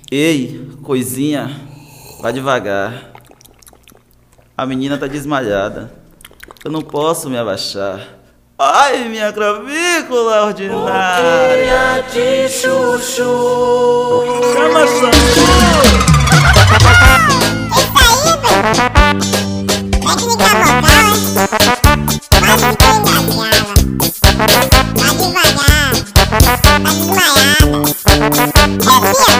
Ei, coisinha, vá devagar. A menina tá desmaiada. Eu não posso me abaixar. Ai, minha clavícula ordinária. De chuchu. Chama SAMU! Técnica vocal, quase que engasgava. Vá devagar, tá desmaiada. Refia!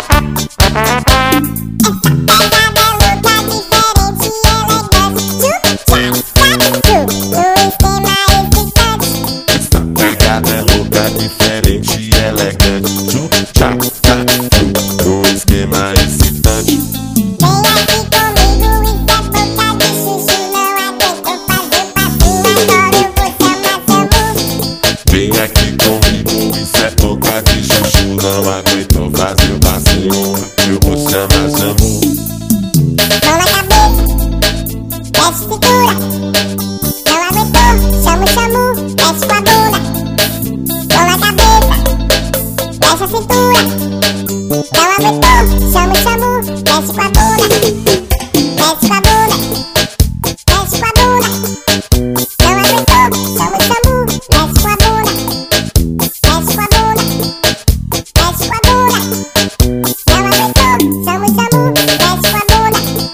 Essa pegada é louca, diferente e elegante. Tchum, tchá, tchá, tchum, no esquema excitante. Vem aqui comigo, isso é boca de chuchu. Não aguento fazer passinho, adoro você amar SAMU. Vem aqui comigo, isso é boca de chuchu. Não aguento fazer passinho, eu vou chamar SAMU. Mão na cabeça, desce cintura. Não aguentou, chama o SAMU, desce com a bunda. Mão na cabeça, desce a cintura. Não aguentou, chama o SAMU, desce com a bunda. Desce com a bunda, desce com a bunda. Não aguentou, chama o SAMU, desce com a bunda. Desce com a bunda, desce com a bunda. Não aguentou, chama o SAMU, desce com a bunda.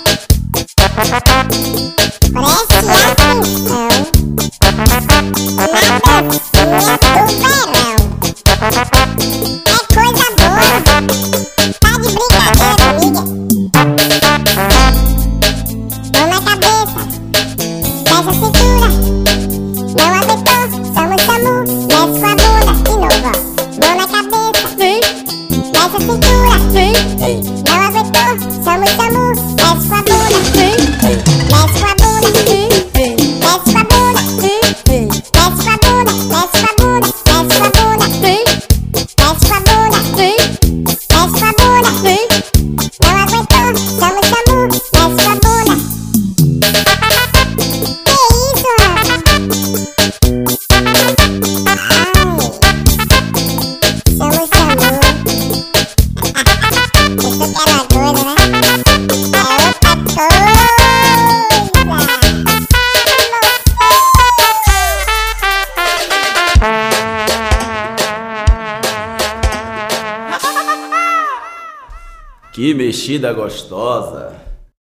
Preste atenção na dancinha do verão. É coisa boa. Tá de brincadeira comigo? Mão na cabeça, desce a cintura. Não aguentou, chama o SAMU, desce com a bunda. De novo, ó. Mão na cabeça, desce a cintura. Não aguentou, chama o SAMU, desce com a bunda. Desce com a bunda, desce com a bunda, desce com a bunda, desce com a bunda, desce com a bunda, desce com a bunda, desce com a bunda. Não aguentou, chama o SAMU, desce com a bunda. Que isso, rapaz? Ai, chama o SAMU. Isso que era doido, né? É outra coisa. Que mexida gostosa.